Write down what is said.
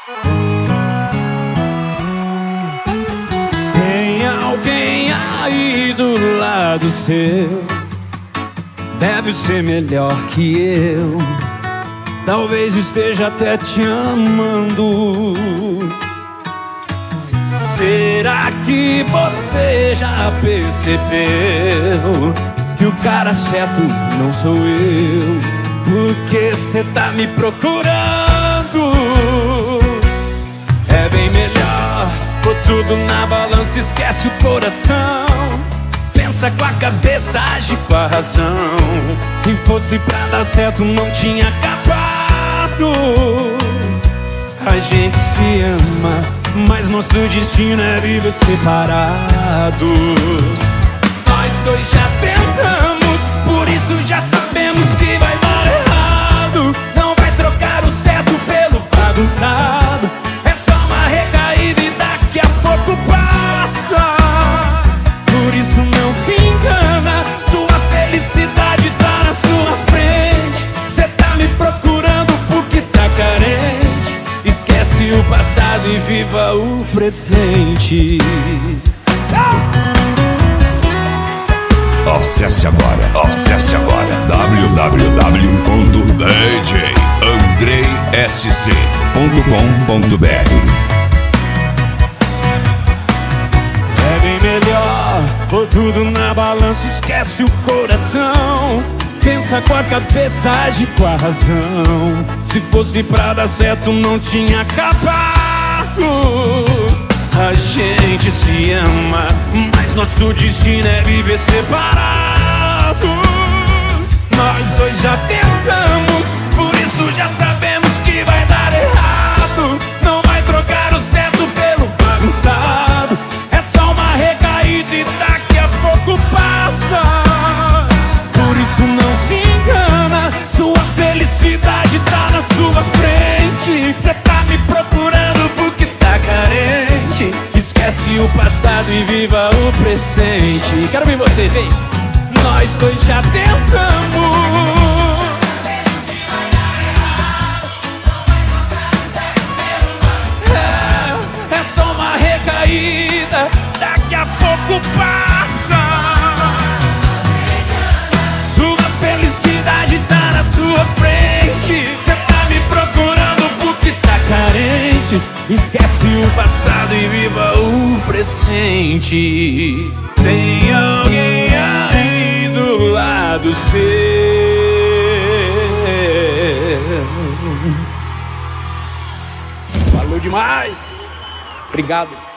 Tem alguém aí do lado seu, deve ser melhor que eu, talvez esteja até te amando. Será que você já percebeu que o cara certo não sou eu? Porque cê tá me procurando. É bem melhor pôr tudo na balança, esquece o coração, pensa com a cabeça, age com a razão. Se fosse pra dar certo não tinha acabado. A gente se ama, mas nosso destino é viver separados. Nós dois já tentamos, por isso já sabemos que vai dar errado. Não vai trocar o certo pelo bagunçado, é só uma recaída e daqui a pouco passa. Por isso não se engana, sua felicidade tá na sua frente. Cê tá me procurando porque tá carente. Esquece o passado e viva o presente. Acesse agora www.djandreysc.com.br. É bem melhor pôr tudo na balança, esquece o coração, pensa com a cabeça, age com a razão. Se fosse pra dar certo não tinha acabado. A gente se ama, mas nosso destino é viver separados. Nós dois já tentamos, por isso já sabemos que vai dar errado. Não vai trocar o certo pelo bagunçado, é só uma recaída e daqui a pouco passa. Por isso não se engana, sua felicidade tá na sua frente. Cê tá me procurando porque tá carente. Esquece o passado e viva o presente. Quero ver vocês, vem. Nós dois já tentamos, é só uma recaída, daqui a pouco passa. Sua felicidade tá na sua frente. Cê tá me procurando porque tá carente. Esquece o passado e viva o presente. Tem alguém aí do lado seu. Falou demais. Obrigado.